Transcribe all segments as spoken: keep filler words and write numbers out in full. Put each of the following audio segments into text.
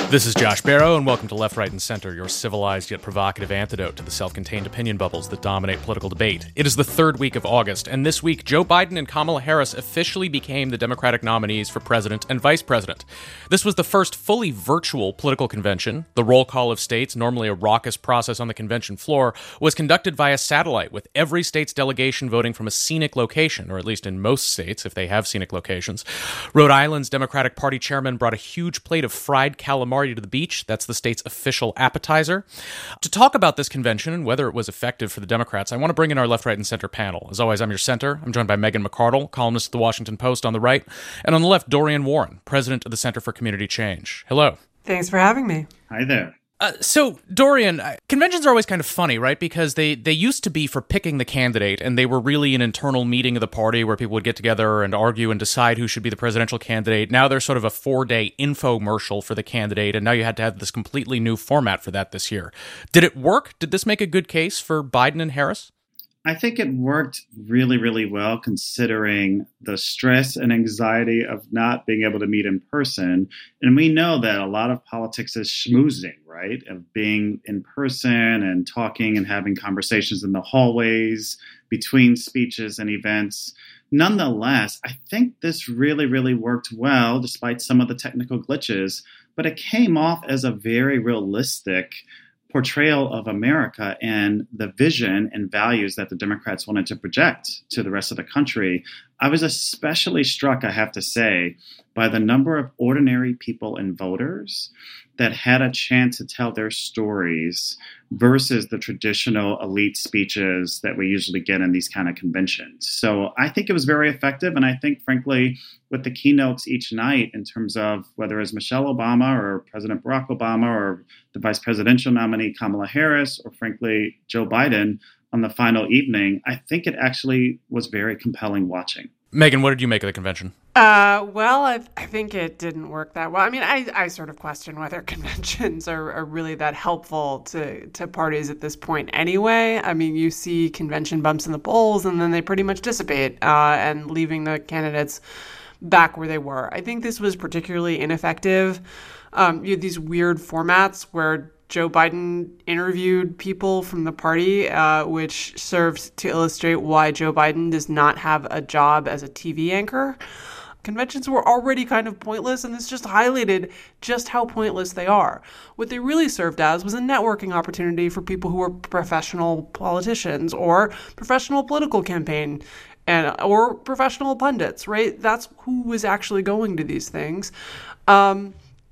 This is Josh Barrow, and welcome to Left, Right, and Center, your civilized yet provocative antidote to the self-contained opinion bubbles that dominate political debate. It is the third week of August, and this week, Joe Biden and Kamala Harris officially became the Democratic nominees for president and vice president. This was the first fully virtual political convention. The roll call of states, normally a raucous process on the convention floor, was conducted via satellite, with every state's delegation voting from a scenic location, or at least in most states, if they have scenic locations. Rhode Island's Democratic Party chairman brought a huge plate of fried calamari to the beach. That's the state's official appetizer. To talk about this convention and whether it was effective for the Democrats, I want to bring in our Left, Right, and Center panel. As always, I'm your center. I'm joined by Megan McArdle, columnist at The Washington Post on the right, and on the left, Dorian Warren, president of the Center for Community Change. Hello. Thanks for having me. Hi there. Uh, so, Dorian, uh, conventions are always kind of funny, right? Because they, they used to be for picking the candidate, and they were really an internal meeting of the party where people would get together and argue and decide who should be the presidential candidate. Now they're sort of a four-day infomercial for the candidate, and now you had to have this completely new format for that this year. Did it work? Did this make a good case for Biden and Harris? I think it worked really, really well considering the stress and anxiety of not being able to meet in person. And we know that a lot of politics is schmoozing, right? Of being in person and talking and having conversations in the hallways between speeches and events. Nonetheless, I think this really, really worked well despite some of the technical glitches, but it came off as a very realistic portrayal of America and the vision and values that the Democrats wanted to project to the rest of the country. I was especially struck, I have to say, by the number of ordinary people and voters that had a chance to tell their stories versus the traditional elite speeches that we usually get in these kind of conventions. So I think it was very effective. And I think, frankly, with the keynotes each night in terms of whether it's Michelle Obama or President Barack Obama or the vice presidential nominee Kamala Harris or, frankly, Joe Biden on the final evening, I think it actually was very compelling watching. Megan, what did you make of the convention? Uh, well, I, I think it didn't work that well. I mean, I, I sort of question whether conventions are, are really that helpful to, to parties at this point anyway. I mean, you see convention bumps in the polls and then they pretty much dissipate uh, and leaving the candidates back where they were. I think this was particularly ineffective. Um, you had these weird formats where Joe Biden interviewed people from the party, uh, which served to illustrate why Joe Biden does not have a job as a T V anchor. Conventions were already kind of pointless, and this just highlighted just how pointless they are. What they really served as was a networking opportunity for people who were professional politicians or professional political campaign and or professional pundits, right? That's who was actually going to these things. Um,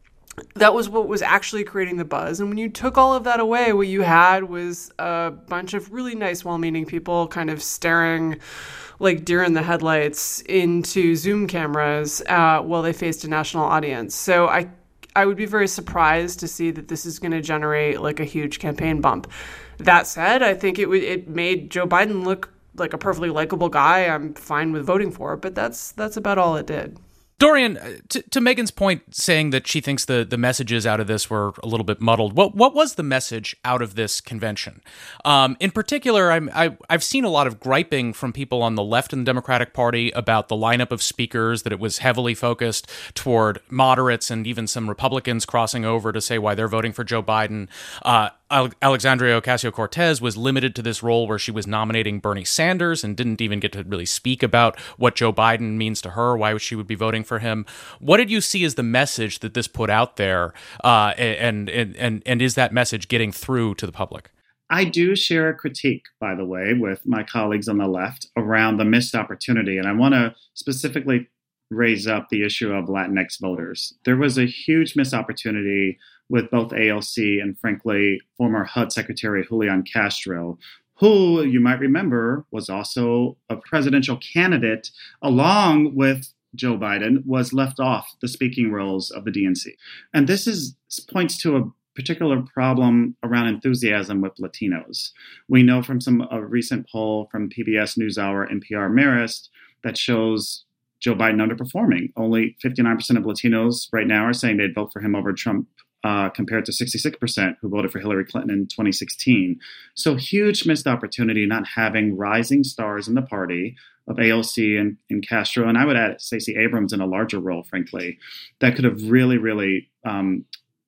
That was what was actually creating the buzz. And when you took all of that away, what you had was a bunch of really nice, well-meaning people kind of staring like deer in the headlights into Zoom cameras uh, while they faced a national audience. So I I would be very surprised to see that this is going to generate like a huge campaign bump. That said, I think it w- it made Joe Biden look like a perfectly likable guy I'm fine with voting for, but that's that's about all it did. Dorian, to, to Megan's point, saying that she thinks the, the messages out of this were a little bit muddled, what what was the message out of this convention? Um, in particular, I'm, I, I've seen a lot of griping from people on the left in the Democratic Party about the lineup of speakers, that it was heavily focused toward moderates and even some Republicans crossing over to say why they're voting for Joe Biden. Uh, Alexandria Ocasio-Cortez was limited to this role where she was nominating Bernie Sanders and didn't even get to really speak about what Joe Biden means to her, why she would be voting for him. What did you see as the message that this put out there, uh, and, and, and, and is that message getting through to the public? I do share a critique, by the way, with my colleagues on the left around the missed opportunity. And I want to specifically raise up the issue of Latinx voters. There was a huge missed opportunity with both A L C and, frankly, former H U D Secretary Julian Castro, who you might remember was also a presidential candidate along with Joe Biden, was left off the speaking roles of the D N C. And this is points to a particular problem around enthusiasm with Latinos. We know from some a recent poll from P B S NewsHour N P R Marist that shows Joe Biden underperforming. Only fifty-nine percent of Latinos right now are saying they'd vote for him over Trump, uh, compared to sixty-six percent who voted for Hillary Clinton in twenty sixteen. So huge missed opportunity not having rising stars in the party of A L C and, and Castro. And I would add Stacey Abrams in a larger role, frankly, that could have really, really um,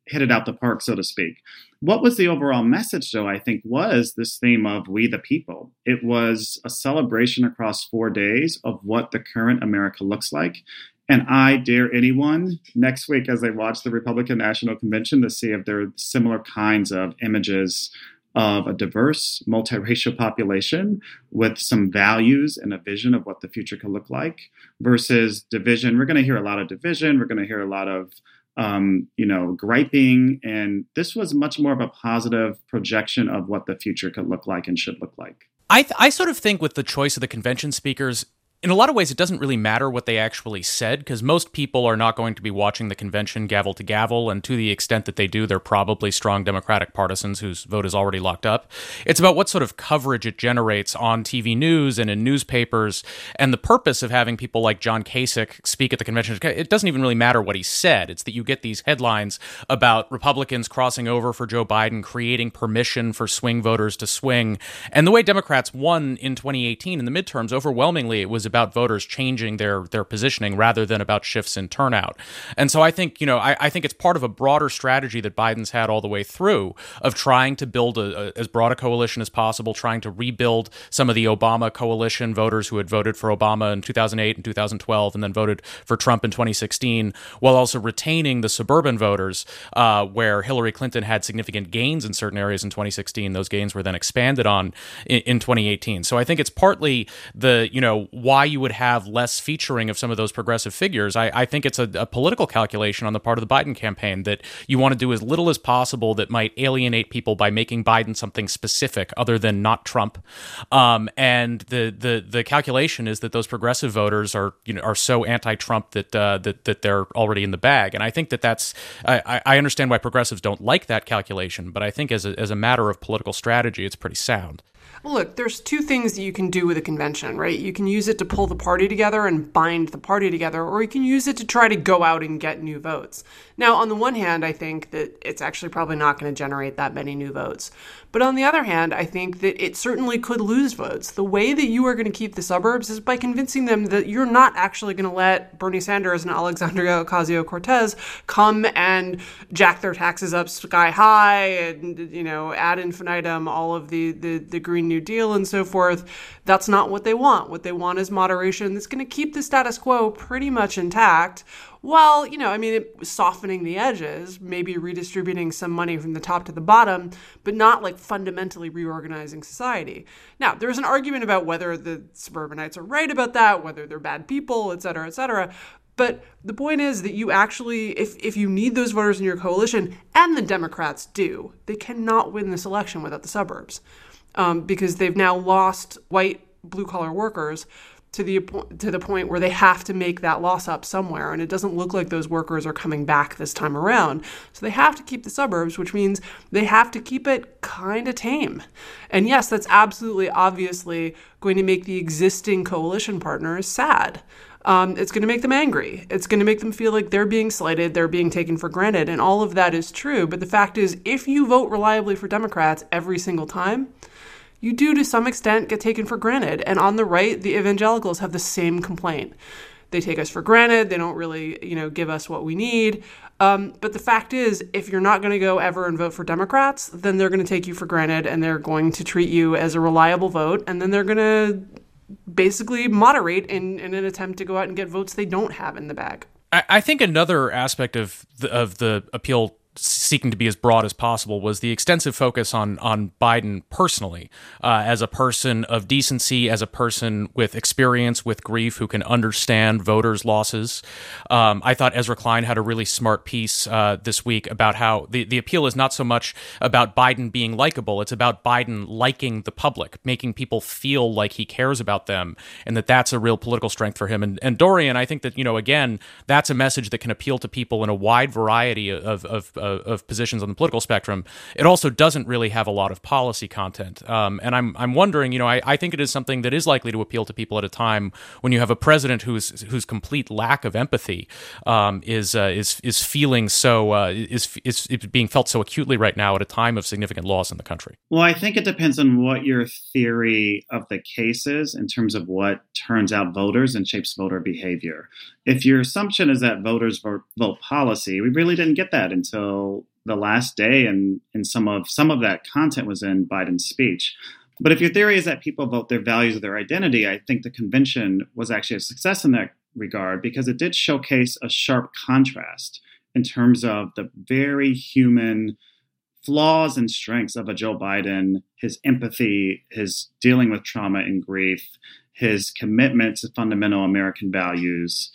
hit it out the park, so to speak. What was the overall message, though, I think, was this theme of we the people. It was a celebration across four days of what the current America looks like. And I dare anyone next week as they watch the Republican National Convention to see if there are similar kinds of images of a diverse, multiracial population with some values and a vision of what the future could look like versus division. We're going to hear a lot of division. We're going to hear a lot of, um, you know, griping. And this was much more of a positive projection of what the future could look like and should look like. I, th- I sort of think with the choice of the convention speakers, in a lot of ways, it doesn't really matter what they actually said, because most people are not going to be watching the convention gavel to gavel, and to the extent that they do, they're probably strong Democratic partisans whose vote is already locked up. It's about what sort of coverage it generates on T V news and in newspapers, and the purpose of having people like John Kasich speak at the convention. It doesn't even really matter what he said. It's that you get these headlines about Republicans crossing over for Joe Biden, creating permission for swing voters to swing. And the way Democrats won in twenty eighteen in the midterms, overwhelmingly, it was about voters changing their their positioning rather than about shifts in turnout. And so I think, you know, I, I think it's part of a broader strategy that Biden's had all the way through of trying to build a, a, as broad a coalition as possible, trying to rebuild some of the Obama coalition voters who had voted for Obama in two thousand eight and two thousand twelve and then voted for Trump in twenty sixteen, while also retaining the suburban voters uh, where Hillary Clinton had significant gains in certain areas in twenty sixteen. Those gains were then expanded on in, in twenty eighteen. So I think it's partly the, you know, why you would have less featuring of some of those progressive figures. I, I think it's a, a political calculation on the part of the Biden campaign that you want to do as little as possible that might alienate people by making Biden something specific other than not Trump. Um, and the, the the calculation is that those progressive voters are, you know, are so anti-Trump that uh, that that they're already in the bag. And I think that that's I, I understand why progressives don't like that calculation, but I think as a, as a matter of political strategy, it's pretty sound. Look, there's two things that you can do with a convention, right? You can use it to pull the party together and bind the party together, or you can use it to try to go out and get new votes. Now, on the one hand, I think that it's actually probably not going to generate that many new votes. But on the other hand, I think that it certainly could lose votes. The way that you are going to keep the suburbs is by convincing them that you're not actually going to let Bernie Sanders and Alexandria Ocasio-Cortez come and jack their taxes up sky high and, you know, ad infinitum, all of the, the, the Green New Deal and so forth. That's not what they want. What they want is moderation that's going to keep the status quo pretty much intact. Well, you know, I mean, it, softening the edges, maybe redistributing some money from the top to the bottom, but not like fundamentally reorganizing society. Now, there's an argument about whether the suburbanites are right about that, whether they're bad people, et cetera, et cetera. But the point is that you actually, if, if you need those voters in your coalition, and the Democrats do, they cannot win this election without the suburbs um, because they've now lost white blue-collar workers to the to the point where they have to make that loss up somewhere. And it doesn't look like those workers are coming back this time around. So they have to keep the suburbs, which means they have to keep it kind of tame. And yes, that's absolutely obviously going to make the existing coalition partners sad. Um, it's going to make them angry. It's going to make them feel like they're being slighted, they're being taken for granted. And all of that is true. But the fact is, if you vote reliably for Democrats every single time, you do, to some extent, get taken for granted. And on the right, the evangelicals have the same complaint. They take us for granted. They don't really, you know, give us what we need. Um, but the fact is, if you're not going to go ever and vote for Democrats, then they're going to take you for granted and they're going to treat you as a reliable vote. And then they're going to basically moderate in, in an attempt to go out and get votes they don't have in the bag. I, I think another aspect of the, of the appeal seeking to be as broad as possible was the extensive focus on on Biden personally, uh, as a person of decency, as a person with experience with grief who can understand voters' losses. Um, I thought Ezra Klein had a really smart piece uh, this week about how the, the appeal is not so much about Biden being likable, it's about Biden liking the public, making people feel like he cares about them, and that that's a real political strength for him. And, and Dorian, I think that, you know, again, that's a message that can appeal to people in a wide variety of, of, of of positions on the political spectrum. It also doesn't really have a lot of policy content. Um, and I'm I'm wondering, you know, I, I think it is something that is likely to appeal to people at a time when you have a president whose whose complete lack of empathy um, is uh, is is feeling so uh, is, is is being felt so acutely right now at a time of significant loss in the country. Well, I think it depends on what your theory of the case is in terms of what turns out voters and shapes voter behavior. If your assumption is that voters vote, vote policy, we really didn't get that until the last day, and, and some of some of that content was in Biden's speech. But if your theory is that people vote their values or their identity, I think the convention was actually a success in that regard because it did showcase a sharp contrast in terms of the very human flaws and strengths of a Joe Biden, his empathy, his dealing with trauma and grief, his commitment to fundamental American values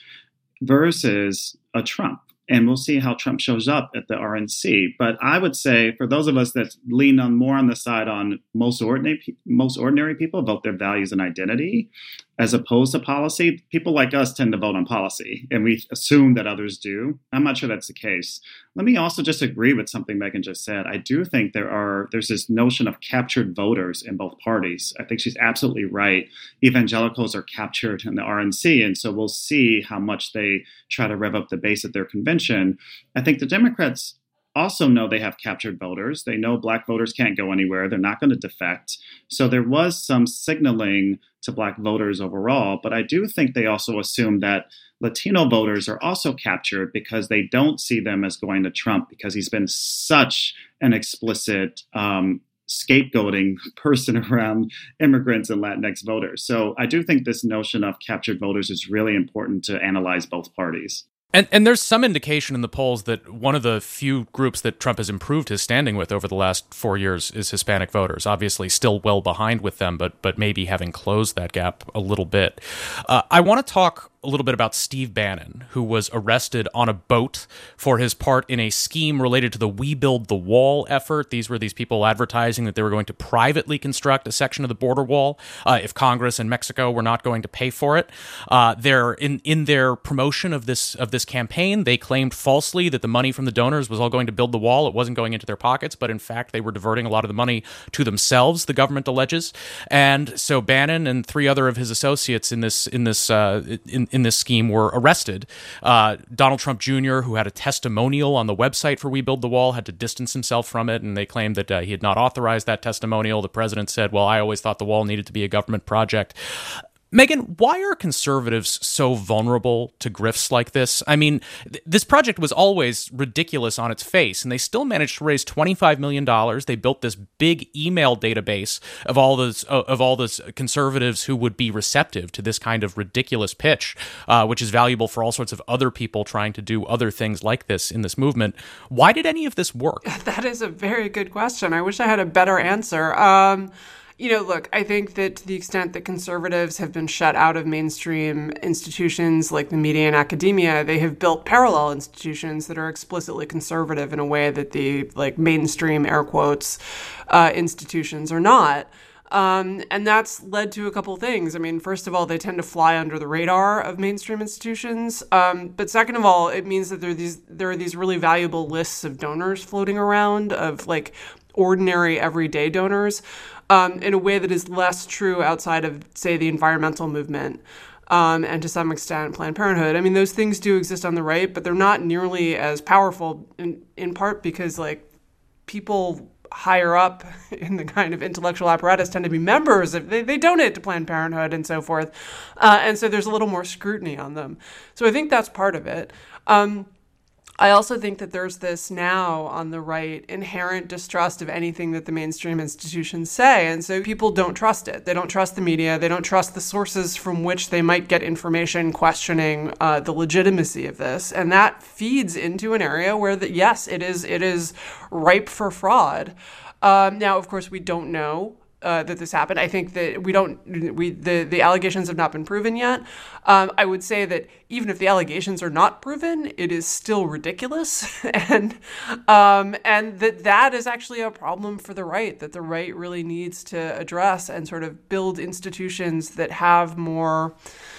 versus a Trump. And we'll see how Trump shows up at the R N C. But I would say for those of us that lean on more on the side on most ordinary, most ordinary people vote their values and identity as opposed to policy. People like us tend to vote on policy, and we assume that others do. I'm not sure that's the case. Let me also just agree with something Megan just said. I do think there are there's this notion of captured voters in both parties. I think she's absolutely right. Evangelicals are captured in the R N C, and so we'll see how much they try to rev up the base at their convention. I think the Democrats also know they have captured voters. They know Black voters can't go anywhere. They're not going to defect. So there was some signaling to Black voters overall. But I do think they also assume that Latino voters are also captured because they don't see them as going to Trump because he's been such an explicit um, scapegoating person around immigrants and Latinx voters. So I do think this notion of captured voters is really important to analyze both parties. And and there's some indication in the polls that one of the few groups that Trump has improved his standing with over the last four years is Hispanic voters. Obviously, still well behind with them, but but maybe having closed that gap a little bit. Uh, I want to talk a little bit about Steve Bannon, who was arrested on a boat for his part in a scheme related to the We Build the Wall effort. These were these people advertising that they were going to privately construct a section of the border wall uh, if Congress and Mexico were not going to pay for it. Uh, they're in in their promotion of this of this campaign, they claimed falsely that the money from the donors was all going to build the wall. It wasn't going into their pockets, but in fact, they were diverting a lot of the money to themselves, the government alleges. And so Bannon and three other of his associates in this in this uh, in in this scheme were arrested. Uh, Donald Trump Junior, who had a testimonial on the website for We Build the Wall, had to distance himself from it, and they claimed that uh, he had not authorized that testimonial. The president said, "Well, I always thought the wall needed to be a government project." Megan, why are conservatives so vulnerable to grifts like this? I mean, th- this project was always ridiculous on its face, and they still managed to raise twenty-five million dollars. They built this big email database of all those uh, of all those conservatives who would be receptive to this kind of ridiculous pitch, uh, which is valuable for all sorts of other people trying to do other things like this in this movement. Why did any of this work? That is a very good question. I wish I had a better answer. Um You know, look, I think that to the extent that conservatives have been shut out of mainstream institutions like the media and academia, they have built parallel institutions that are explicitly conservative in a way that the like mainstream, air quotes, uh, institutions are not. Um, and that's led to a couple things. I mean, first of all, they tend to fly under the radar of mainstream institutions. Um, but second of all, it means that there are these there are these really valuable lists of donors floating around of like ordinary everyday donors um, in a way that is less true outside of, say, the environmental movement um, and to some extent Planned Parenthood. I mean, those things do exist on the right, but they're not nearly as powerful in, in part because like people higher up in the kind of intellectual apparatus tend to be members of, they, they donate to Planned Parenthood and so forth. Uh, and so there's a little more scrutiny on them. So I think that's part of it. Um, I also think that there's this now on the right inherent distrust of anything that the mainstream institutions say. And so people don't trust it. They don't trust the media. They don't trust the sources from which they might get information questioning uh, the legitimacy of this. And that feeds into an area where, the, yes, it is it is ripe for fraud. Um, now, of course, we don't know Uh, that this happened. I think that we don't, we the, the allegations have not been proven yet. Um, I would say that even if the allegations are not proven, it is still ridiculous. and um, and that that is actually a problem for the right, that the right really needs to address and sort of build institutions that have more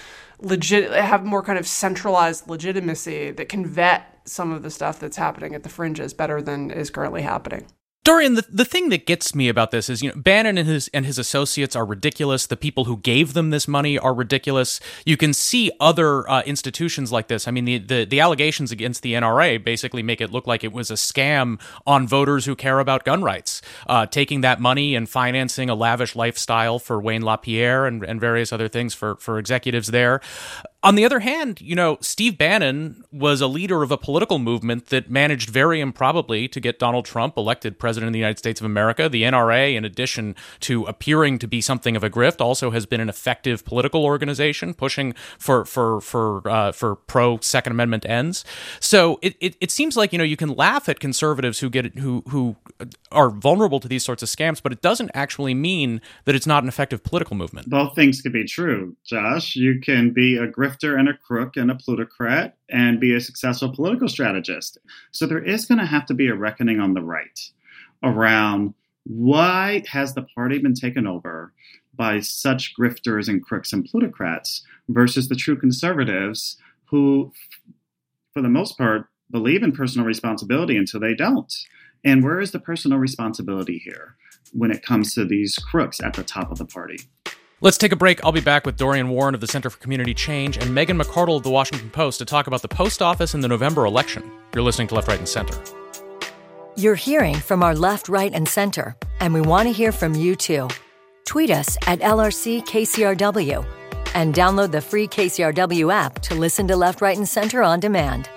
legit, have more kind of centralized legitimacy that can vet some of the stuff that's happening at the fringes better than is currently happening. Dorian, the, the thing that gets me about this is, you know, Bannon and his and his associates are ridiculous. The people who gave them this money are ridiculous. You can see other uh, institutions like this. I mean, the, the, the allegations against the N R A basically make it look like it was a scam on voters who care about gun rights, uh, taking that money and financing a lavish lifestyle for Wayne LaPierre and, and various other things for, for executives there. On the other hand, you know, Steve Bannon was a leader of a political movement that managed very improbably to get Donald Trump elected president of the United States of America. The N R A, in addition to appearing to be something of a grift, also has been an effective political organization pushing for for for uh, for pro Second Amendment ends. So it, it it seems like, you know, you can laugh at conservatives who get who who are vulnerable to these sorts of scams, but it doesn't actually mean that it's not an effective political movement. Both things can be true, Josh. You can be a grifter and a crook and a plutocrat and be a successful political strategist. So there is going to have to be a reckoning on the right around why has the party been taken over by such grifters and crooks and plutocrats versus the true conservatives who, for the most part, believe in personal responsibility until they don't. And where is the personal responsibility here when it comes to these crooks at the top of the party? Let's take a break. I'll be back with Dorian Warren of the Center for Community Change and Megan McArdle of the Washington Post to talk about the post office in the November election. You're listening to Left, Right, and Center. You're hearing from our left, right, and center, and we want to hear from you too. Tweet us at L R C K C R W and download the free K C R W app to listen to Left, Right, and Center on demand.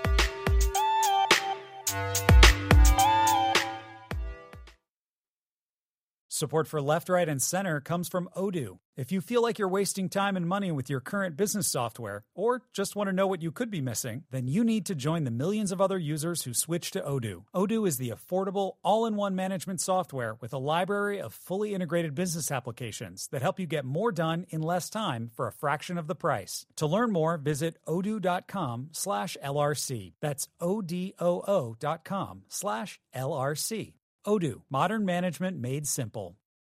Support for Left, Right, and Center comes from Odoo. If you feel like you're wasting time and money with your current business software, or just want to know what you could be missing, then you need to join the millions of other users who switch to Odoo. Odoo is the affordable, all-in-one management software with a library of fully integrated business applications that help you get more done in less time for a fraction of the price. To learn more, visit odoo.com slash LRC. That's O-D-O-O dot com slash L-R-C. Odoo, modern management made simple.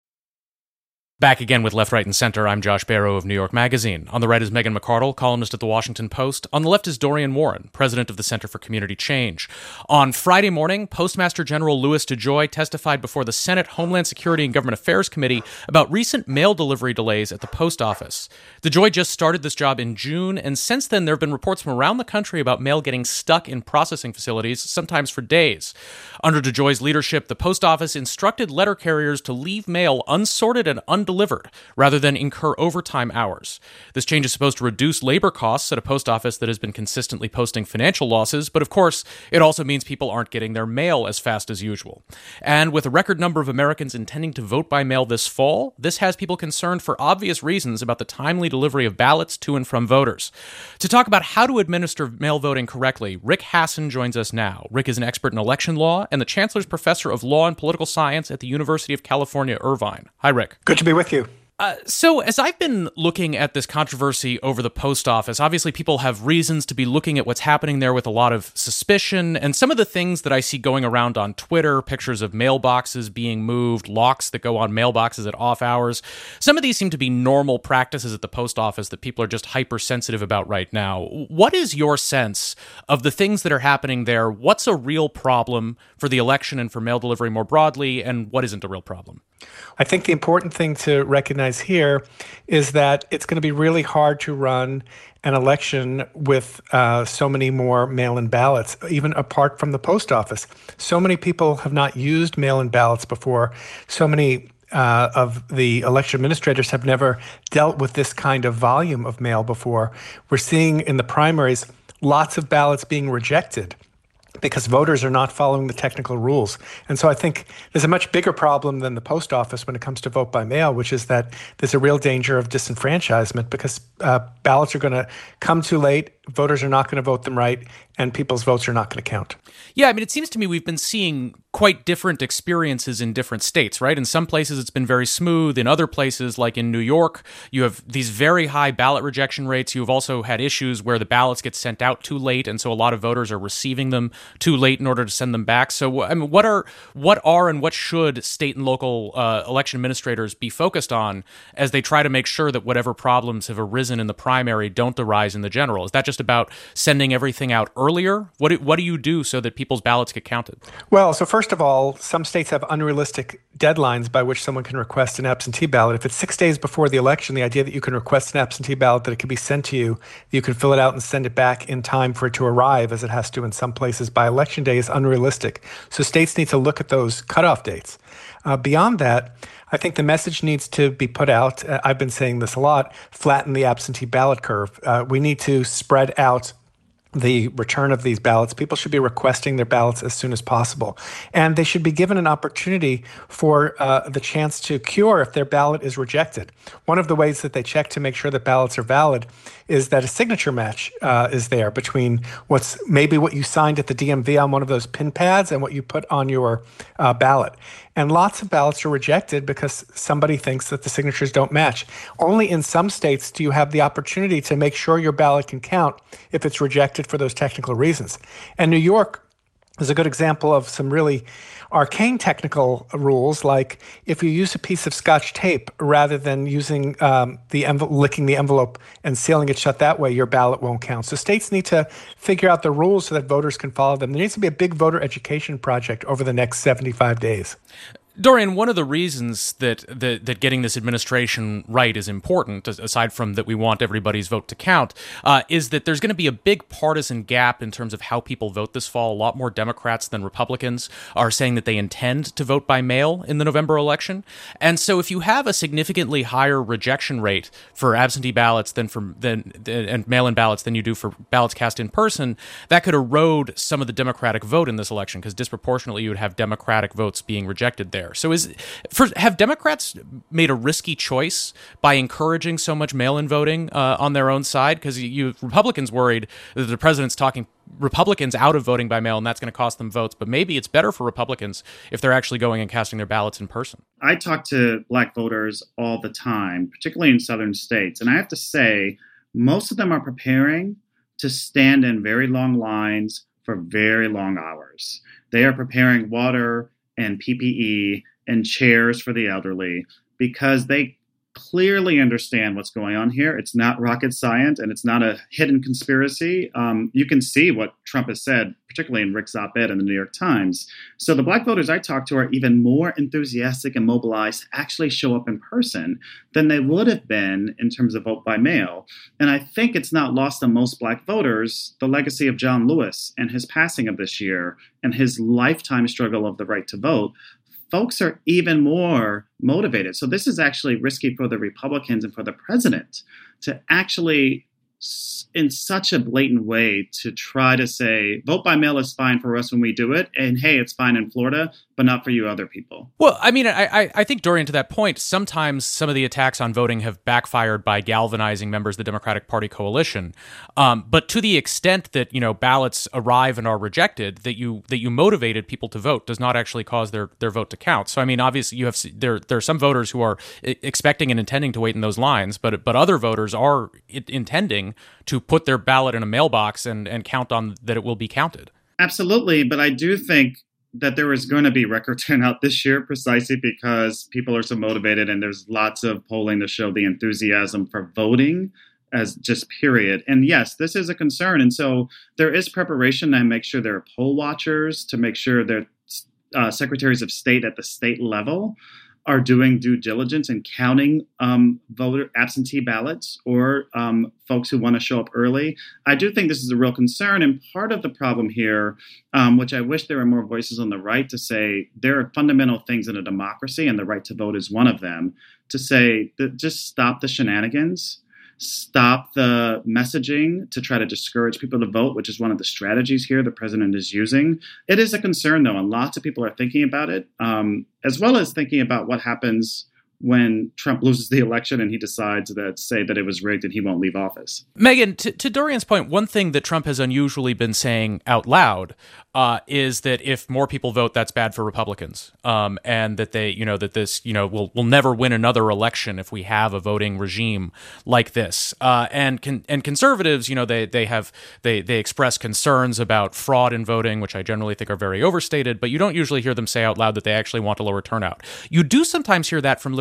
Back again with Left, Right, and Center. I'm Josh Barrow of New York Magazine. On the right is Megan McArdle, columnist at The Washington Post. On the left is Dorian Warren, president of the Center for Community Change. On Friday morning, Postmaster General Louis DeJoy testified before the Senate Homeland Security and Government Affairs Committee about recent mail delivery delays at the post office. DeJoy just started this job in June, and since then there have been reports from around the country about mail getting stuck in processing facilities, sometimes for days. Under DeJoy's leadership, the post office instructed letter carriers to leave mail unsorted and undelivered delivered, rather than incur overtime hours. This change is supposed to reduce labor costs at a post office that has been consistently posting financial losses, but of course, it also means people aren't getting their mail as fast as usual. And with a record number of Americans intending to vote by mail this fall, this has people concerned for obvious reasons about the timely delivery of ballots to and from voters. To talk about how to administer mail voting correctly, Rick Hasen joins us now. Rick is an expert in election law and the Chancellor's Professor of Law and Political Science at the University of California, Irvine. Hi, Rick. Good to be with you. Uh, so as I've been looking at this controversy over the post office, obviously people have reasons to be looking at what's happening there with a lot of suspicion, and some of the things that I see going around on Twitter, pictures of mailboxes being moved, locks that go on mailboxes at off hours, some of these seem to be normal practices at the post office that people are just hypersensitive about right now. What is your sense of the things that are happening there? What's a real problem for the election and for mail delivery more broadly, and what isn't a real problem? I think the important thing to recognize here is that it's going to be really hard to run an election with uh, so many more mail-in ballots, even apart from the post office. So many people have not used mail-in ballots before. So many uh, of the election administrators have never dealt with this kind of volume of mail before. We're seeing in the primaries lots of ballots being rejected because voters are not following the technical rules. And so I think there's a much bigger problem than the post office when it comes to vote by mail, which is that there's a real danger of disenfranchisement because uh, ballots are going to come too late, voters are not going to vote them right, and people's votes are not going to count. Yeah, I mean, it seems to me we've been seeing quite different experiences in different states, right? In some places, it's been very smooth. In other places, like in New York, you have these very high ballot rejection rates. You've also had issues where the ballots get sent out too late, and so a lot of voters are receiving them too late in order to send them back. So, I mean, what are what are and what should state and local uh, election administrators be focused on as they try to make sure that whatever problems have arisen in the primary don't arise in the general? Is that just about sending everything out earlier? What do, what do you do so that people's ballots get counted? Well, so first of all, some states have unrealistic deadlines by which someone can request an absentee ballot. If it's six days before the election, the idea that you can request an absentee ballot, that it can be sent to you, you can fill it out and send it back in time for it to arrive, as it has to in some places, by Election Day is unrealistic. So states need to look at those cutoff dates. Uh, beyond that, I think the message needs to be put out. Uh, I've been saying this a lot, flatten the absentee ballot curve. Uh, we need to spread out the return of these ballots. People should be requesting their ballots as soon as possible. And they should be given an opportunity for uh, the chance to cure if their ballot is rejected. One of the ways that they check to make sure that ballots are valid is that a signature match uh, is there between what's maybe what you signed at the D M V on one of those pin pads and what you put on your uh, ballot. And lots of ballots are rejected because somebody thinks that the signatures don't match. Only in some states do you have the opportunity to make sure your ballot can count if it's rejected for those technical reasons. And New York is a good example of some really arcane technical rules, like if you use a piece of Scotch tape rather than using um, the envelope, licking the envelope and sealing it shut that way, your ballot won't count. So states need to figure out the rules so that voters can follow them. There needs to be a big voter education project over the next seventy-five days. Dorian, one of the reasons that, that that getting this administration right is important, aside from that we want everybody's vote to count, uh, is that there's going to be a big partisan gap in terms of how people vote this fall. A lot more Democrats than Republicans are saying that they intend to vote by mail in the November election. And so if you have a significantly higher rejection rate for absentee ballots than for than, than and mail-in ballots than you do for ballots cast in person, that could erode some of the Democratic vote in this election, because disproportionately you would have Democratic votes being rejected there. So is first, have Democrats made a risky choice by encouraging so much mail-in voting uh, on their own side? Because you Republicans worried that the president's talking Republicans out of voting by mail, and that's going to cost them votes. But maybe it's better for Republicans if they're actually going and casting their ballots in person. I talk to Black voters all the time, particularly in southern states. And I have to say, most of them are preparing to stand in very long lines for very long hours. They are preparing water and P P E and chairs for the elderly because they clearly understand what's going on here. It's not rocket science, and it's not a hidden conspiracy. Um, you can see what Trump has said, particularly in Rick's op-ed in the New York Times. So the Black voters I talk to are even more enthusiastic and mobilized to actually show up in person than they would have been in terms of vote by mail. And I think it's not lost on most Black voters the legacy of John Lewis and his passing of this year and his lifetime struggle of the right to vote. Folks are even more motivated. So this is actually risky for the Republicans and for the president to actually, in such a blatant way, to try to say, vote by mail is fine for us when we do it. And hey, it's fine in Florida, but not for you other people. Well, I mean, I, I think, Dorian, to that point, sometimes some of the attacks on voting have backfired by galvanizing members of the Democratic Party coalition. Um, but to the extent that, you know, ballots arrive and are rejected, that you that you motivated people to vote does not actually cause their, their vote to count. So, I mean, obviously, you have there there are some voters who are expecting and intending to wait in those lines, but but other voters are intending to put their ballot in a mailbox and, and count on that it will be counted. Absolutely. But I do think that there is going to be record turnout this year precisely because people are so motivated, and there's lots of polling to show the enthusiasm for voting as just period. And yes, this is a concern. And so there is preparation to make sure there are poll watchers, to make sure that uh, secretaries of state at the state level are doing due diligence and counting um, voter absentee ballots or um, folks who want to show up early. I do think this is a real concern. And part of the problem here, um, which I wish there were more voices on the right to say, there are fundamental things in a democracy, and the right to vote is one of them, to say that just stop the shenanigans. Stop the messaging to try to discourage people to vote, which is one of the strategies here the president is using. It is a concern, though, and lots of people are thinking about it, um, as well as thinking about what happens when Trump loses the election and he decides that say that it was rigged and he won't leave office. Megan, to, to Dorian's point, one thing that Trump has unusually been saying out loud uh, is that if more people vote, that's bad for Republicans, um, and that they, you know, that this, you know, will will never win another election if we have a voting regime like this. Uh, and con- and conservatives, you know, they they have they they express concerns about fraud in voting, which I generally think are very overstated. But you don't usually hear them say out loud that they actually want to lower turnout. You do sometimes hear that from libertarians.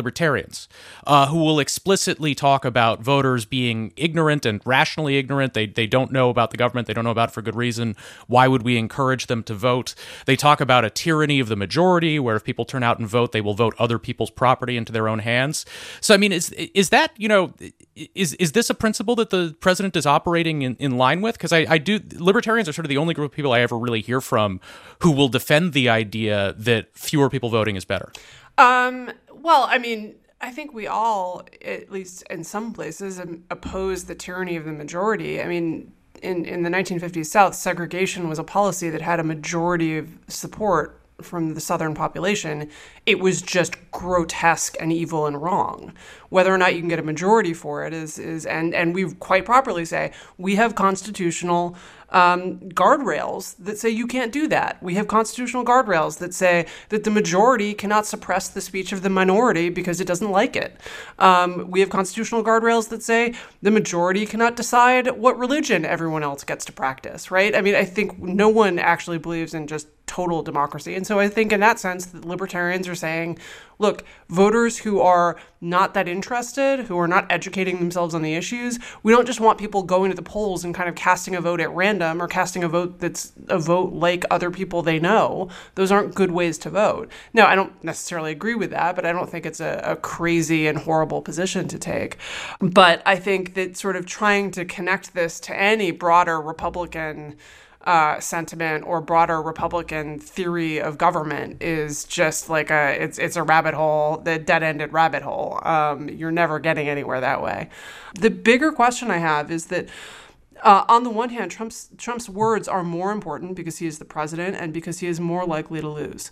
libertarians, uh, who will explicitly talk about voters being ignorant and rationally ignorant. They they don't know about the government. They don't know about it for good reason. Why would we encourage them to vote? They talk about a tyranny of the majority, where if people turn out and vote, they will vote other people's property into their own hands. So, I mean, is is that, you know, is is this a principle that the president is operating in, in line with? Because I, I do, libertarians are sort of the only group of people I ever really hear from who will defend the idea that fewer people voting is better. Um, well, I mean, I think we all, at least in some places, oppose the tyranny of the majority. I mean, in, in the nineteen fifties South, segregation was a policy that had a majority of support from the Southern population. It was just grotesque and evil and wrong. Whether or not you can get a majority for it is, is and, and we quite properly say, we have constitutional um, guardrails that say you can't do that. We have constitutional guardrails that say that the majority cannot suppress the speech of the minority because it doesn't like it. Um, we have constitutional guardrails that say the majority cannot decide what religion everyone else gets to practice, right? I mean, I think no one actually believes in just total democracy. And so I think in that sense, the libertarians are saying, look, voters who are not that interested, who are not educating themselves on the issues, we don't just want people going to the polls and kind of casting a vote at random or casting a vote that's a vote like other people they know. Those aren't good ways to vote. Now, I don't necessarily agree with that, but I don't think it's a, a crazy and horrible position to take. But I think that sort of trying to connect this to any broader Republican Uh, sentiment or broader Republican theory of government is just like a it's it's a rabbit hole, the dead-ended rabbit hole. Um, you're never getting anywhere that way. The bigger question I have is that uh, on the one hand, Trump's Trump's words are more important because he is the president and because he is more likely to lose.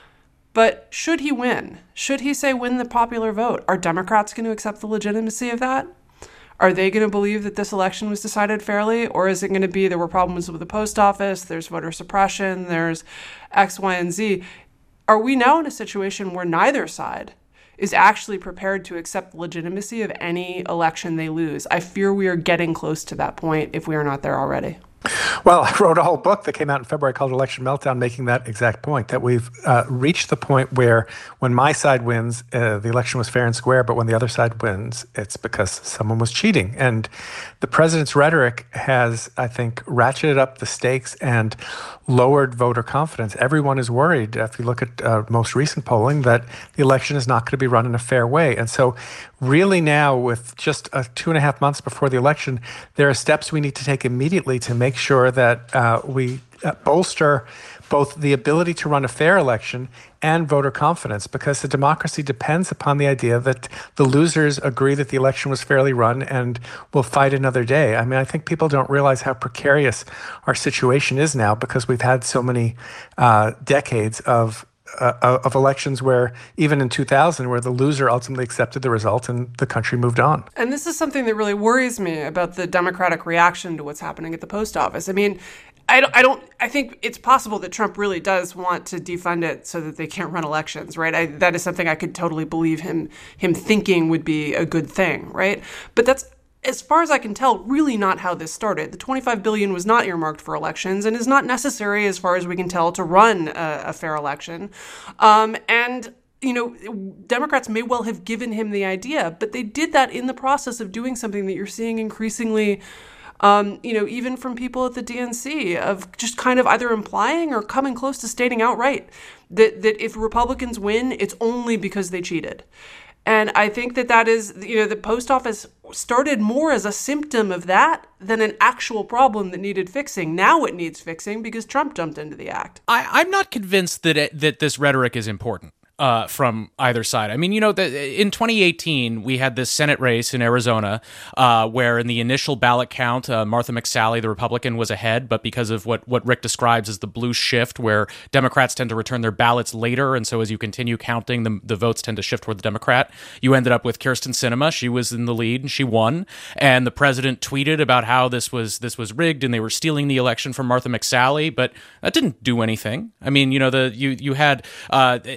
But should he win? Should he say win the popular vote? Are Democrats going to accept the legitimacy of that? Are they going to believe that this election was decided fairly? Or is it going to be there were problems with the post office, there's voter suppression, there's X, Y, and Z? Are we now in a situation where neither side is actually prepared to accept the legitimacy of any election they lose? I fear we are getting close to that point if we are not there already. Well, I wrote a whole book that came out in February called Election Meltdown, making that exact point, that we've uh, reached the point where when my side wins, uh, the election was fair and square, but when the other side wins, it's because someone was cheating. And the president's rhetoric has, I think, ratcheted up the stakes and lowered voter confidence. Everyone is worried, if you look at uh, most recent polling, that the election is not going to be run in a fair way. And so really now, with just uh, two and a half months before the election, there are steps we need to take immediately to make sure that uh, we uh, bolster both the ability to run a fair election and voter confidence, because the democracy depends upon the idea that the losers agree that the election was fairly run and will fight another day. I mean, I think people don't realize how precarious our situation is now because we've had so many uh, decades of Uh, of elections where even in two thousand, where the loser ultimately accepted the result and the country moved on. And this is something that really worries me about the Democratic reaction to what's happening at the post office. I mean, I don't, I don't, I think it's possible that Trump really does want to defund it so that they can't run elections, right? I, that is something I could totally believe him, him thinking would be a good thing, right? But that's, as far as I can tell, really not how this started. The twenty-five billion dollars was not earmarked for elections and is not necessary, as far as we can tell, to run a, a fair election. Um, and, you know, Democrats may well have given him the idea, but they did that in the process of doing something that you're seeing increasingly, um, you know, even from people at the D N C, of just kind of either implying or coming close to stating outright that, that if Republicans win, it's only because they cheated. And I think that that is, you know, the post office started more as a symptom of that than an actual problem that needed fixing. Now it needs fixing because Trump jumped into the act. I, I'm not convinced that it, that this rhetoric is important. Uh, from either side. I mean, you know, the, in twenty eighteen, we had this Senate race in Arizona uh, where in the initial ballot count, uh, Martha McSally, the Republican, was ahead. But because of what, what Rick describes as the blue shift, where Democrats tend to return their ballots later, and so as you continue counting, the, the votes tend to shift toward the Democrat, you ended up with Kyrsten Sinema. She was in the lead, and she won. And the president tweeted about how this was this was rigged, and they were stealing the election from Martha McSally. But that didn't do anything. I mean, you know, the you you had... Uh, and, and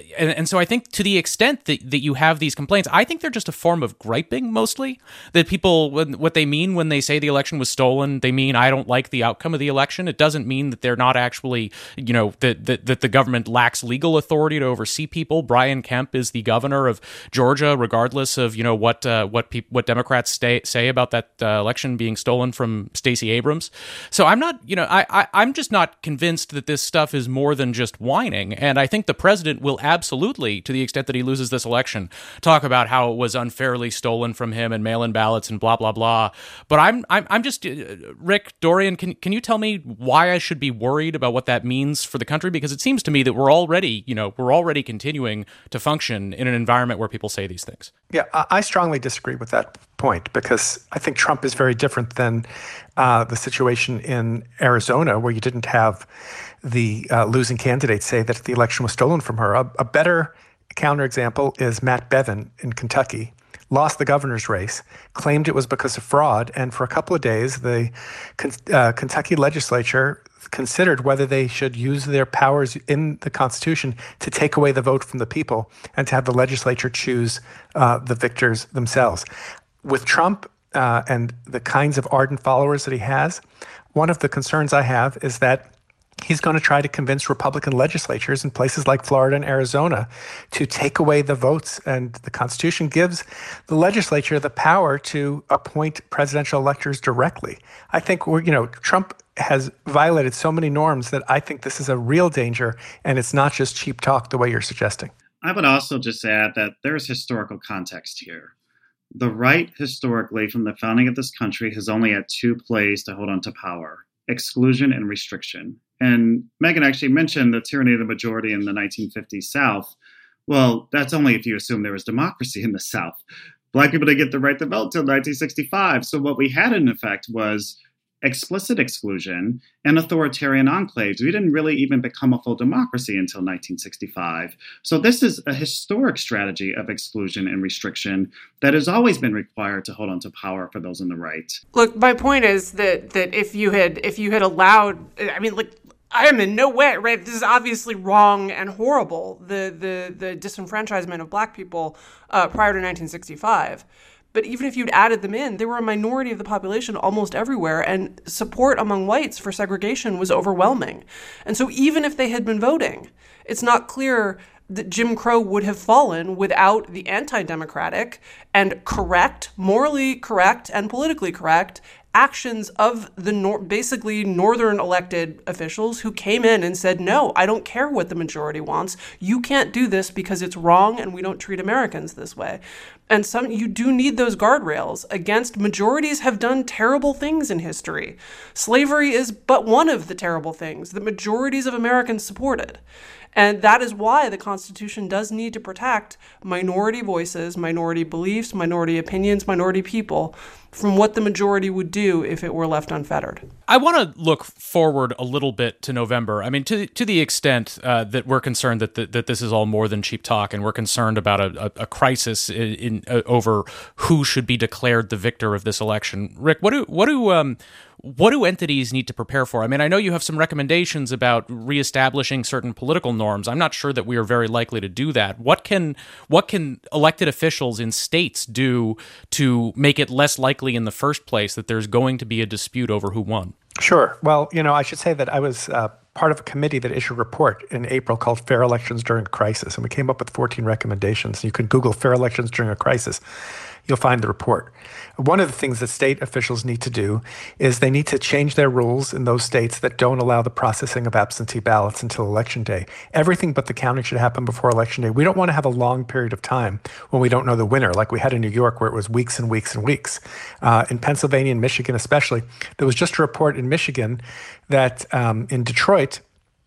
And so I think to the extent that, that you have these complaints, I think they're just a form of griping mostly, that people, what they mean when they say the election was stolen, they mean I don't like the outcome of the election. It doesn't mean that they're not actually, you know, that, that, that the government lacks legal authority to oversee people. Brian Kemp is the governor of Georgia, regardless of, you know, what uh, what pe- what Democrats stay, say about that uh, election being stolen from Stacey Abrams. So I'm not, you know, I, I, I'm just not convinced that this stuff is more than just whining. And I think the president will absolutely, to the extent that he loses this election, talk about how it was unfairly stolen from him and mail-in ballots and blah, blah, blah. But I'm I'm, I'm just, uh, Rick, Dorian, can, can you tell me why I should be worried about what that means for the country? Because it seems to me that we're already, you know, we're already continuing to function in an environment where people say these things. Yeah, I strongly disagree with that point because I think Trump is very different than uh, the situation in Arizona where you didn't have the uh, losing candidate say that the election was stolen from her. A, a better counterexample is Matt Bevin in Kentucky. Lost the governor's race, claimed it was because of fraud, and for a couple of days, the uh, Kentucky legislature considered whether they should use their powers in the Constitution to take away the vote from the people and to have the legislature choose uh, the victors themselves. With Trump uh, and the kinds of ardent followers that he has, one of the concerns I have is that he's going to try to convince Republican legislatures in places like Florida and Arizona to take away the votes. And the Constitution gives the legislature the power to appoint presidential electors directly. I think, we're, you know, Trump has violated so many norms that I think this is a real danger, and it's not just cheap talk the way you're suggesting. I would also just add that there's historical context here. The right, historically, from the founding of this country, has only had two plays to hold on to power: exclusion and restriction. And Megyn actually mentioned the tyranny of the majority in the nineteen fifties South. Well, that's only if you assume there was democracy in the South. Black people didn't get the right to vote until nineteen sixty-five. So what we had in effect was explicit exclusion and authoritarian enclaves. We didn't really even become a full democracy until nineteen sixty-five. So this is a historic strategy of exclusion and restriction that has always been required to hold on to power for those on the right. Look, my point is that that if you had if you had allowed, I mean, like, I am in no way, right? This is obviously wrong and horrible, the the the disenfranchisement of Black people uh, prior to nineteen sixty-five. But even if you'd added them in, they were a minority of the population almost everywhere, and support among whites for segregation was overwhelming. And so even if they had been voting, it's not clear that Jim Crow would have fallen without the anti-democratic and correct, morally correct and politically correct actions of the nor- basically northern elected officials who came in and said, no, I don't care what the majority wants. You can't do this because it's wrong and we don't treat Americans this way. And some you do need those guardrails against majorities have done terrible things in history. Slavery is but one of the terrible things that majorities of Americans supported. And that is why the Constitution does need to protect minority voices, minority beliefs, minority opinions, minority people from what the majority would do if it were left unfettered. I want to look forward a little bit to November. I mean, to to the extent uh, that we're concerned that, that that this is all more than cheap talk, and we're concerned about a, a, a crisis in, in uh, over who should be declared the victor of this election. Rick, what do what do um what do entities need to prepare for? I mean, I know you have some recommendations about reestablishing certain political norms. I'm not sure that we are very likely to do that. What can what can elected officials in states do to make it less likely in the first place that there's going to be a dispute over who won? Sure. Well, you know, I should say that I was uh, part of a committee that issued a report in April called Fair Elections During a Crisis, and we came up with fourteen recommendations. You can Google Fair Elections During a Crisis. You'll find the report. One of the things that state officials need to do is they need to change their rules in those states that don't allow the processing of absentee ballots until Election Day. Everything but the counting should happen before Election Day. We don't want to have a long period of time when we don't know the winner, like we had in New York, where it was weeks and weeks and weeks. Uh, in Pennsylvania and Michigan especially, there was just a report in Michigan that um, in Detroit,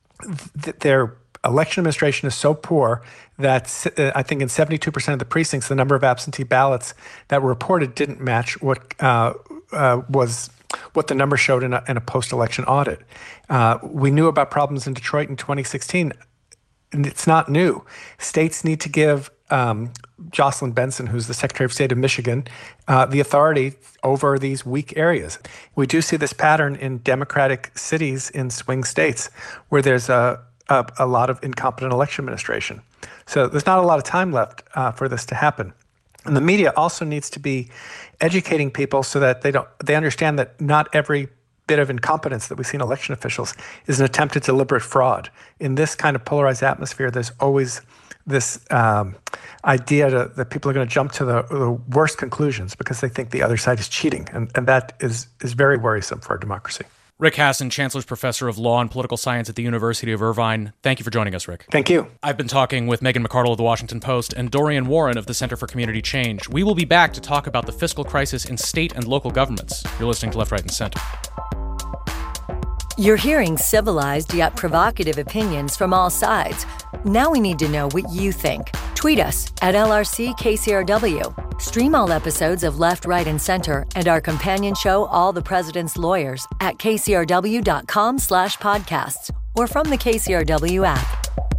th- their election administration is so poor that uh, I think in seventy-two percent of the precincts, the number of absentee ballots that were reported didn't match what uh, uh, was what the number showed in a, in a post-election audit. Uh, we knew about problems in Detroit in twenty sixteen, and it's not new. States need to give um, Jocelyn Benson, who's the Secretary of State of Michigan, uh, the authority over these weak areas. We do see this pattern in Democratic cities in swing states where there's a A, a lot of incompetent election administration. So there's not a lot of time left uh, for this to happen. And the media also needs to be educating people so that they don't they understand that not every bit of incompetence that we see in election officials is an attempt at deliberate fraud. In this kind of polarized atmosphere, there's always this um, idea to, that people are going to jump to the, the worst conclusions because they think the other side is cheating. And, and that is, is very worrisome for our democracy. Rick Hasen, Chancellor's Professor of Law and Political Science at the University of Irvine. Thank you for joining us, Rick. Thank you. I've been talking with Megan McArdle of The Washington Post and Dorian Warren of the Center for Community Change. We will be back to talk about the fiscal crisis in state and local governments. You're listening to Left, Right, and Center. You're hearing civilized yet provocative opinions from all sides. Now we need to know what you think. Tweet us at L R C K C R W. Stream all episodes of Left, Right, and Center and our companion show, All the President's Lawyers, at kcrw.com slash podcasts or from the K C R W app.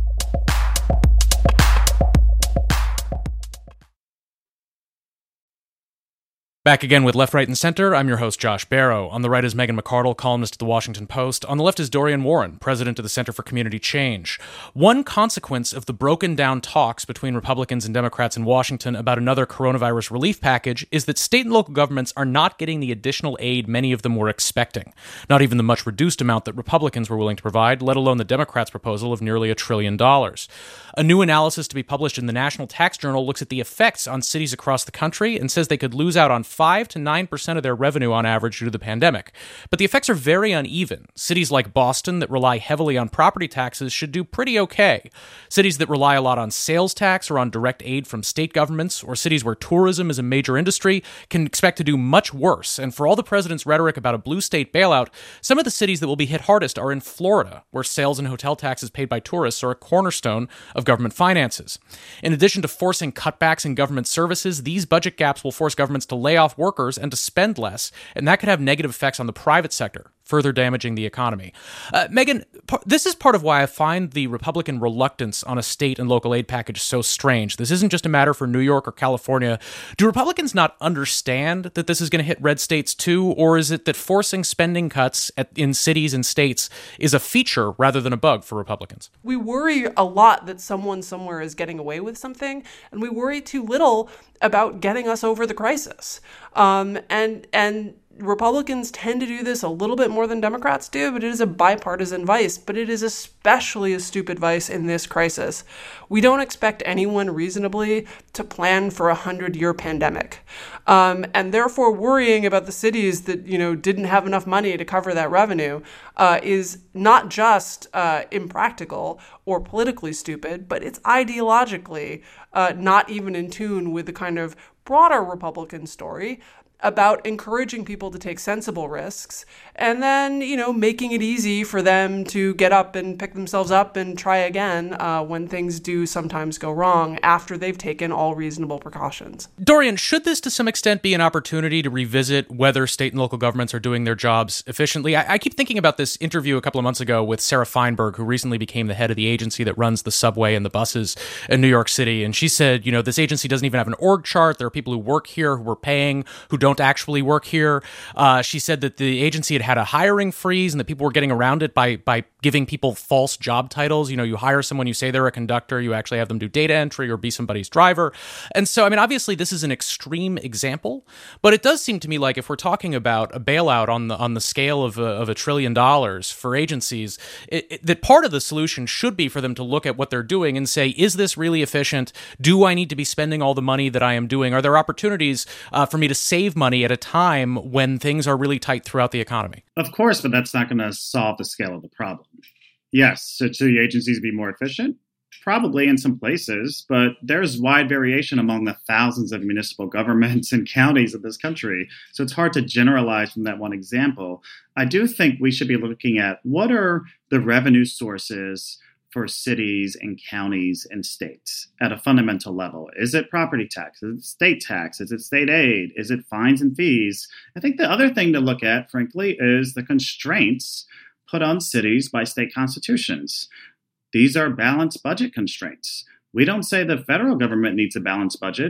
Back again with Left, Right, and Center. I'm your host, Josh Barrow. On the right is Megan McArdle, columnist at The Washington Post. On the left is Dorian Warren, president of the Center for Community Change. One consequence of the broken-down talks between Republicans and Democrats in Washington about another coronavirus relief package is that state and local governments are not getting the additional aid many of them were expecting. Not even the much-reduced amount that Republicans were willing to provide, let alone the Democrats' proposal of nearly a trillion dollars. A new analysis to be published in the National Tax Journal looks at the effects on cities across the country and says they could lose out on five to nine percent of their revenue on average due to the pandemic. But the effects are very uneven. Cities like Boston that rely heavily on property taxes should do pretty okay. Cities that rely a lot on sales tax or on direct aid from state governments, or cities where tourism is a major industry, can expect to do much worse. And for all the president's rhetoric about a blue state bailout, some of the cities that will be hit hardest are in Florida, where sales and hotel taxes paid by tourists are a cornerstone of government finances. In addition to forcing cutbacks in government services, these budget gaps will force governments to lay off workers and to spend less, and that could have negative effects on the private sector, further damaging the economy. Uh, Megan, this is part of why I find the Republican reluctance on a state and local aid package so strange. This isn't just a matter for New York or California. Do Republicans not understand that this is going to hit red states too, or is it that forcing spending cuts at, in cities and states is a feature rather than a bug for Republicans? We worry a lot that someone somewhere is getting away with something, and we worry too little about getting us over the crisis. Um, and and Republicans tend to do this a little bit more than Democrats do, but it is a bipartisan vice. But it is especially a stupid vice in this crisis. We don't expect anyone reasonably to plan for a hundred-year pandemic. Um, and therefore, worrying about the cities that, you know, didn't have enough money to cover that revenue uh, is not just uh, impractical or politically stupid, but it's ideologically uh, not even in tune with the kind of broader Republican story about encouraging people to take sensible risks and then, you know, making it easy for them to get up and pick themselves up and try again uh, when things do sometimes go wrong after they've taken all reasonable precautions. Dorian, should this to some extent be an opportunity to revisit whether state and local governments are doing their jobs efficiently? I, I keep thinking about this interview a couple of months ago with Sarah Feinberg, who recently became the head of the agency that runs the subway and the buses in New York City. And she said, you know, this agency doesn't even have an org chart. There are people who work here who are paying, who don't actually work here. Uh, she said that the agency had had a hiring freeze and that people were getting around it by by giving people false job titles. You know, you hire someone, you say they're a conductor, you actually have them do data entry or be somebody's driver. And so, I mean, obviously this is an extreme example, but it does seem to me like if we're talking about a bailout on the on the scale of a, of a trillion dollars for agencies, it, it, that part of the solution should be for them to look at what they're doing and say, is this really efficient? Do I need to be spending all the money that I am doing? Are there opportunities uh, for me to save money at a time when things are really tight throughout the economy? Of course, but that's not going to solve the scale of the problem. Yes, should the agencies be more efficient? Probably in some places, but there's wide variation among the thousands of municipal governments and counties of this country. So it's hard to generalize from that one example. I do think we should be looking at what are the revenue sources for cities and counties and states at a fundamental level. Is it property tax? Is it state tax? Is it state aid? Is it fines and fees? I think the other thing to look at, frankly, is the constraints put on cities by state constitutions. These are balanced budget constraints. We don't say the federal government needs a balanced budget.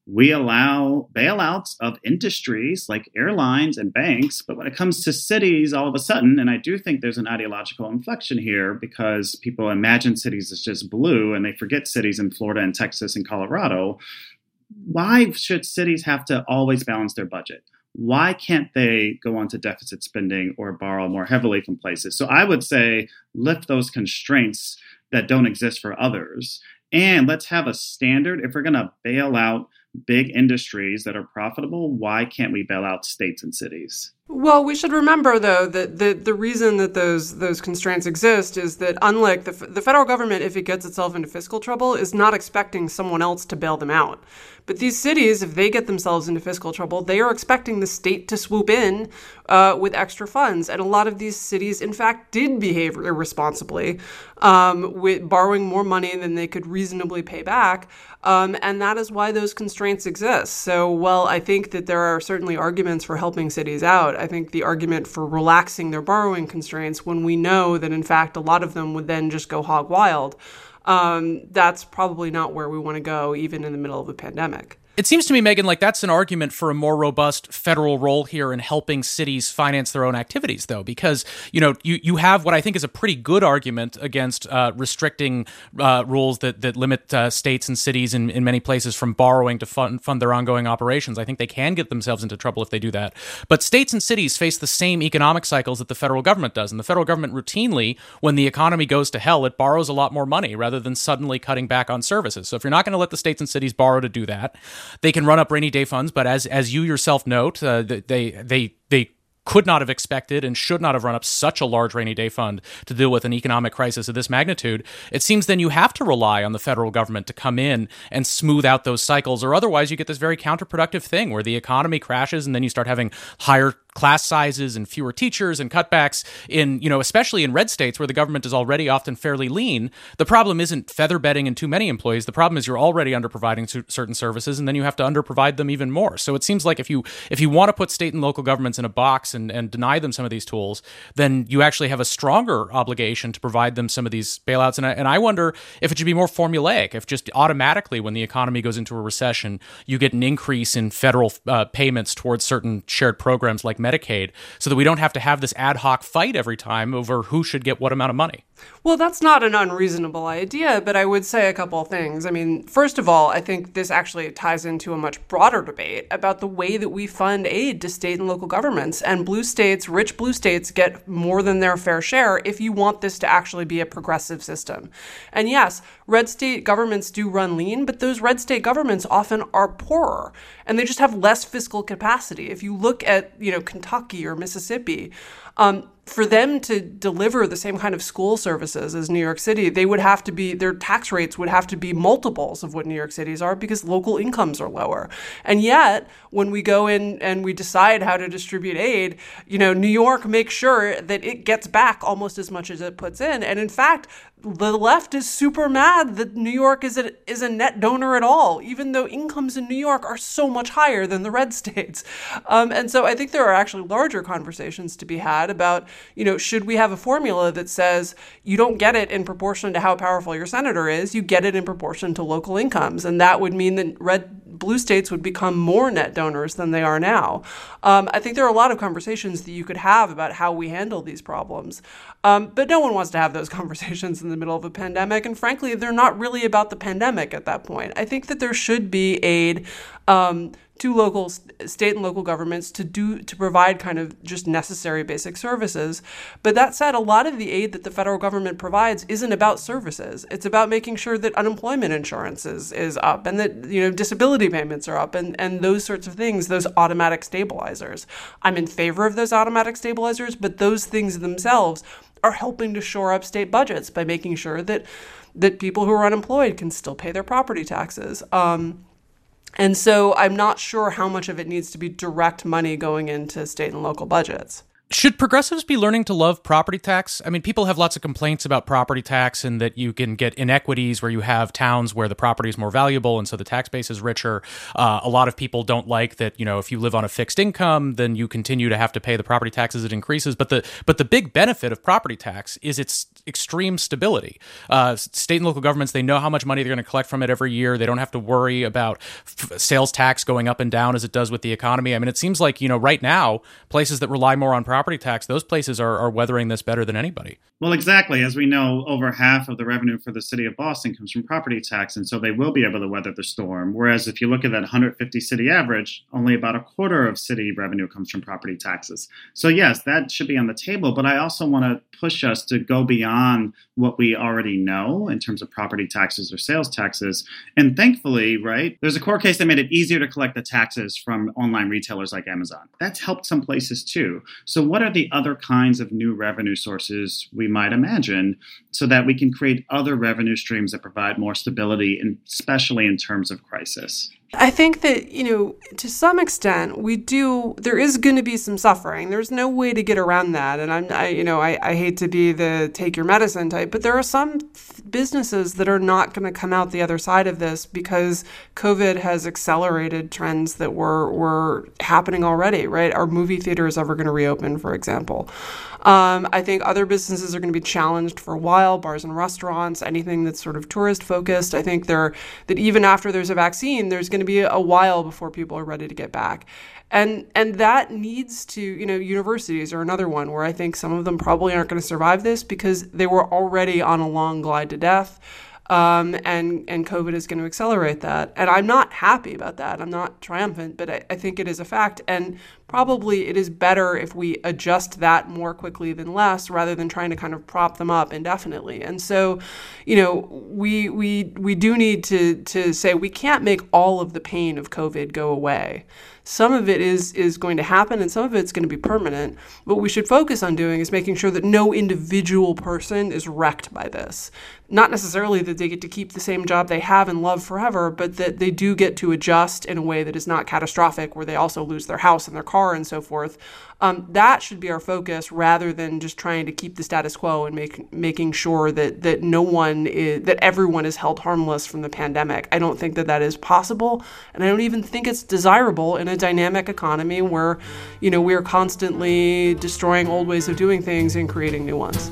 we allow bailouts of industries like airlines and banks. But when it comes to cities, all of a sudden, and I do think there's an ideological inflection here because people imagine cities as just blue and they forget cities in Florida and Texas and Colorado. Why should cities have to always balance their budget? Why can't they go on to deficit spending or borrow more heavily from places? So I would say lift those constraints that don't exist for others. And let's have a standard. If we're going to bail out big industries that are profitable, why can't we bail out states and cities? Well, we should remember, though, that the, the reason that those those constraints exist is that unlike the, the federal government, if it gets itself into fiscal trouble, is not expecting someone else to bail them out. But these cities, if they get themselves into fiscal trouble, they are expecting the state to swoop in uh, with extra funds. And a lot of these cities, in fact, did behave irresponsibly, um, with borrowing more money than they could reasonably pay back. Um, and that is why those constraints exist. So while I think that there are certainly arguments for helping cities out, I think the argument for relaxing their borrowing constraints when we know that, in fact, a lot of them would then just go hog wild, um, that's probably not where we want to go, even in the middle of a pandemic. It seems to me, Megan, like that's an argument for a more robust federal role here in helping cities finance their own activities, though, because, you know, you, you have what I think is a pretty good argument against uh, restricting uh, rules that, that limit uh, states and cities in, in many places from borrowing to fund, fund their ongoing operations. I think they can get themselves into trouble if they do that. But states and cities face the same economic cycles that the federal government does. And the federal government routinely, when the economy goes to hell, it borrows a lot more money rather than suddenly cutting back on services. So if you're not going to let the states and cities borrow to do that, they can run up rainy day funds, but as as you yourself note, uh, they they they could not have expected and should not have run up such a large rainy day fund to deal with an economic crisis of this magnitude. It seems then you have to rely on the federal government to come in and smooth out those cycles, or otherwise you get this very counterproductive thing where the economy crashes and then you start having higher class sizes and fewer teachers and cutbacks in, you know, especially in red states where the government is already often fairly lean. The problem isn't feather bedding and too many employees. The problem is you're already underproviding certain services, and then you have to underprovide them even more. So it seems like if you if you want to put state and local governments in a box and, and deny them some of these tools, then you actually have a stronger obligation to provide them some of these bailouts. And I, and I wonder if it should be more formulaic, if just automatically when the economy goes into a recession, you get an increase in federal uh, payments towards certain shared programs like Medicaid, so that we don't have to have this ad hoc fight every time over who should get what amount of money. Well, that's not an unreasonable idea, but I would say a couple of things. I mean, first of all, I think this actually ties into a much broader debate about the way that we fund aid to state and local governments. And blue states, rich blue states, get more than their fair share if you want this to actually be a progressive system. And yes, red state governments do run lean, but those red state governments often are poorer, and they just have less fiscal capacity. If you look at, you know, Kentucky or Mississippi, um, for them to deliver the same kind of school services as New York City, they would have to be, their tax rates would have to be multiples of what New York City's are because local incomes are lower. And yet, when we go in and we decide how to distribute aid, you know, New York makes sure that it gets back almost as much as it puts in. And in fact, the left is super mad that New York is a, is a net donor at all, even though incomes in New York are so much higher than the red states. Um, and so I think there are actually larger conversations to be had about, you know, should we have a formula that says you don't get it in proportion to how powerful your senator is, you get it in proportion to local incomes. And that would mean that red blue states would become more net donors than they are now. Um, I think there are a lot of conversations that you could have about how we handle these problems. Um, but no one wants to have those conversations in the middle of a pandemic. And frankly, they're not really about the pandemic at that point. I think that there should be aid um, to local, state and local governments to do to provide kind of just necessary basic services. But that said, a lot of the aid that the federal government provides isn't about services. It's about making sure that unemployment insurance is, is up and that, you know, disability payments are up and, and those sorts of things, those automatic stabilizers. I'm in favor of those automatic stabilizers, but those things themselves are helping to shore up state budgets by making sure that that people who are unemployed can still pay their property taxes. Um, And so I'm not sure how much of it needs to be direct money going into state and local budgets. Should progressives be learning to love property tax? I mean, people have lots of complaints about property tax and that you can get inequities where you have towns where the property is more valuable and so the tax base is richer. Uh, a lot of people don't like that, you know, if you live on a fixed income, then you continue to have to pay the property tax as it increases. But the but the big benefit of property tax is its extreme stability. Uh, state and local governments, they know how much money they're going to collect from it every year. They don't have to worry about f- sales tax going up and down as it does with the economy. I mean, it seems like, you know, right now, places that rely more on property property tax, those places are, are weathering this better than anybody. Well, exactly. As we know, over half of the revenue for the city of Boston comes from property tax, and so they will be able to weather the storm. Whereas if you look at that one hundred fifty city average, only about a quarter of city revenue comes from property taxes. So yes, that should be on the table, but I also want to push us to go beyond what we already know in terms of property taxes or sales taxes. And thankfully, right, there's a court case that made it easier to collect the taxes from online retailers like Amazon. That's helped some places too. So what are the other kinds of new revenue sources we might imagine so that we can create other revenue streams that provide more stability, and especially in terms of crisis? I think that, you know, to some extent, we do, there is going to be some suffering. There's no way to get around that. And I'm, I, you know, I, I hate to be the take your medicine type, but there are some businesses that are not going to come out the other side of this because COVID has accelerated trends that were, were happening already, right? Are movie theaters ever going to reopen, for example? Um, I think other businesses are going to be challenged for a while, bars and restaurants, anything that's sort of tourist focused. I think there that even after there's a vaccine, there's going to be a while before people are ready to get back. And and that needs to, you know, universities are another one where I think some of them probably aren't going to survive this because they were already on a long glide to death. Um, and, and COVID is going to accelerate that. And I'm not happy about that. I'm not triumphant, but I, I think it is a fact. And probably it is better if we adjust that more quickly than less, rather than trying to kind of prop them up indefinitely. And so, you know, we we we do need to to say we can't make all of the pain of COVID go away. Some of it is is going to happen and some of it's going to be permanent. What we should focus on doing is making sure that no individual person is wrecked by this. Not necessarily that they get to keep the same job they have and love forever, but that they do get to adjust in a way that is not catastrophic, where they also lose their house and their car and so forth. Um, that should be our focus, rather than just trying to keep the status quo and make, making sure that that no one is, that everyone is held harmless from the pandemic. I don't think that that is possible, and I don't even think it's desirable in a dynamic economy where, you know, we are constantly destroying old ways of doing things and creating new ones.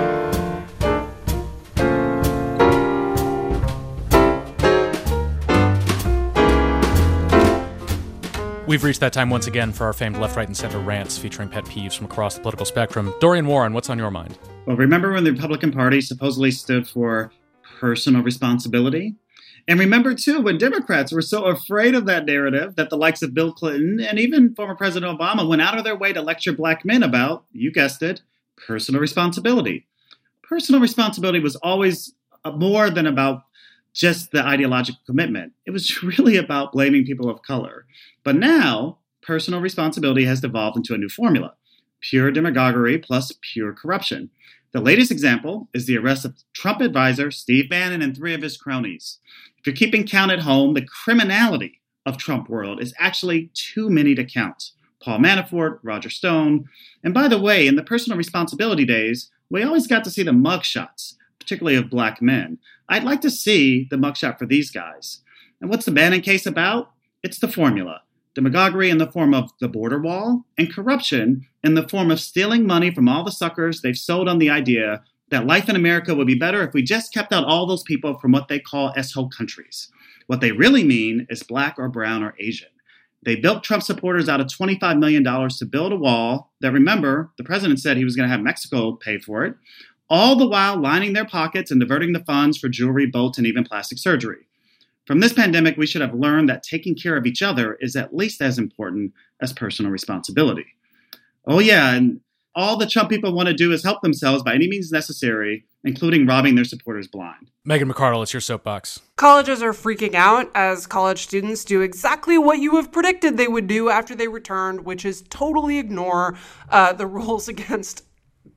We've reached that time once again for our famed left, right, and center rants featuring pet peeves from across the political spectrum. Dorian Warren, what's on your mind? Well, remember when the Republican Party supposedly stood for personal responsibility? And remember, too, when Democrats were so afraid of that narrative that the likes of Bill Clinton and even former President Obama went out of their way to lecture black men about, you guessed it, personal responsibility. Personal responsibility was always more than about just the ideological commitment. It was really about blaming people of color. But now, personal responsibility has devolved into a new formula: pure demagoguery plus pure corruption. The latest example is the arrest of Trump advisor Steve Bannon and three of his cronies. If you're keeping count at home, the criminality of Trump world is actually too many to count. Paul Manafort, Roger Stone. And by the way, in the personal responsibility days, we always got to see the mugshots, particularly of black men. I'd like to see the mugshot for these guys. And what's the Bannon case about? It's the formula. Demagoguery in the form of the border wall, and corruption in the form of stealing money from all the suckers they've sold on the idea that life in America would be better if we just kept out all those people from what they call S-hole countries. What they really mean is black or brown or Asian. They built Trump supporters out of twenty-five million dollars to build a wall that, remember, the president said he was going to have Mexico pay for it, all the while lining their pockets and diverting the funds for jewelry, boats, and even plastic surgery. From this pandemic, we should have learned that taking care of each other is at least as important as personal responsibility. Oh yeah, and all the Trump people want to do is help themselves by any means necessary, including robbing their supporters blind. Megan McArdle, it's your soapbox. Colleges are freaking out as college students do exactly what you have predicted they would do after they returned, which is totally ignore uh, the rules against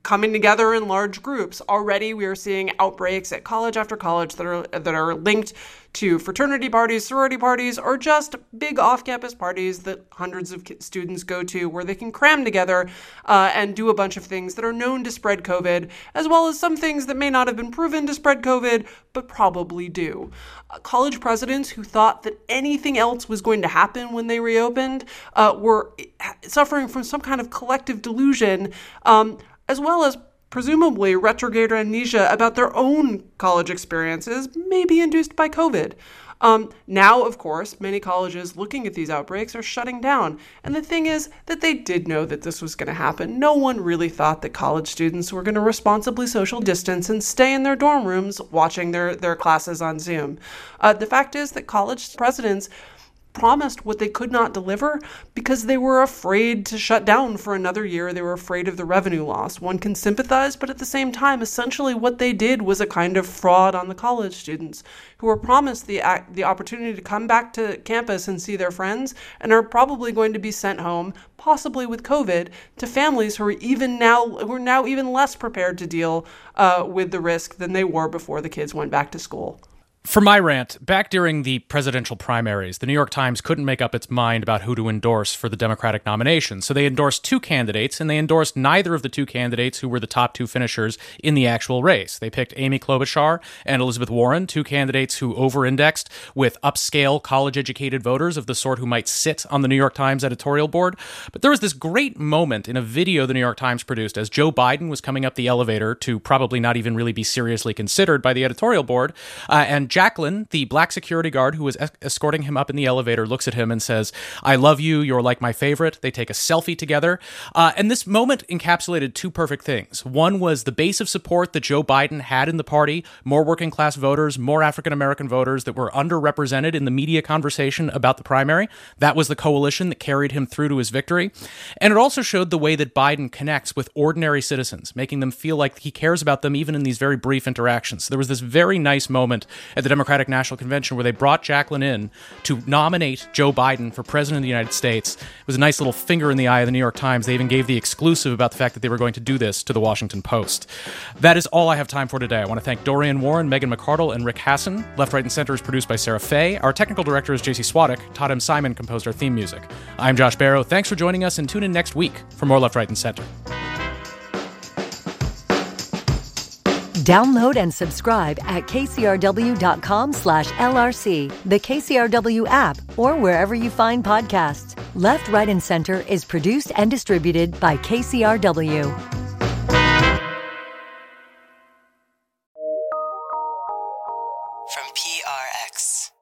coming together in large groups. Already we are seeing outbreaks at college after college that are that are linked to fraternity parties, sorority parties, or just big off-campus parties that hundreds of students go to where they can cram together uh, and do a bunch of things that are known to spread COVID, as well as some things that may not have been proven to spread COVID, but probably do. Uh, college presidents who thought that anything else was going to happen when they reopened uh, were suffering from some kind of collective delusion, um, as well as presumably retrograde amnesia about their own college experiences, maybe induced by COVID. Um, now, of course, many colleges looking at these outbreaks are shutting down. And the thing is that they did know that this was going to happen. No one really thought that college students were going to responsibly social distance and stay in their dorm rooms watching their, their classes on Zoom. Uh, the fact is that college presidents promised what they could not deliver because they were afraid to shut down for another year. They were afraid of the revenue loss. One can sympathize, but at the same time, essentially what they did was a kind of fraud on the college students who were promised the the opportunity to come back to campus and see their friends and are probably going to be sent home, possibly with COVID, to families who are even now who are now even less prepared to deal uh, with the risk than they were before the kids went back to school. For my rant, back during the presidential primaries, the New York Times couldn't make up its mind about who to endorse for the Democratic nomination. So they endorsed two candidates, and they endorsed neither of the two candidates who were the top two finishers in the actual race. They picked Amy Klobuchar and Elizabeth Warren, two candidates who over-indexed with upscale, college-educated voters of the sort who might sit on the New York Times editorial board. But there was this great moment in a video the New York Times produced as Joe Biden was coming up the elevator to probably not even really be seriously considered by the editorial board, uh, and Jacqueline, the black security guard who was es- escorting him up in the elevator, looks at him and says, "I love you, you're like my favorite." They take a selfie together. Uh, and this moment encapsulated two perfect things. One was the base of support that Joe Biden had in the party, more working class voters, more African-American voters that were underrepresented in the media conversation about the primary. That was the coalition that carried him through to his victory. And it also showed the way that Biden connects with ordinary citizens, making them feel like he cares about them even in these very brief interactions. There was this very nice moment at the Democratic National Convention where they brought Jacqueline in to nominate Joe Biden for president of the United States. It was a nice little finger in the eye of the New York Times. They even gave the exclusive about the fact that they were going to do this to the Washington Post. That is all I have time for today. I want to thank Dorian Warren, Megan McArdle, and Rick Hasson. Left, Right, and Center is produced by Sarah Fay. Our technical director is J C Swadek. Todd M. Simon composed our theme music. I'm Josh Barrow. Thanks for joining us, and tune in next week for more Left, Right, and Center. Download and subscribe at kcrw.com slash LRC, the K C R W app, or wherever you find podcasts. Left, Right, and Center is produced and distributed by K C R W. From P R X.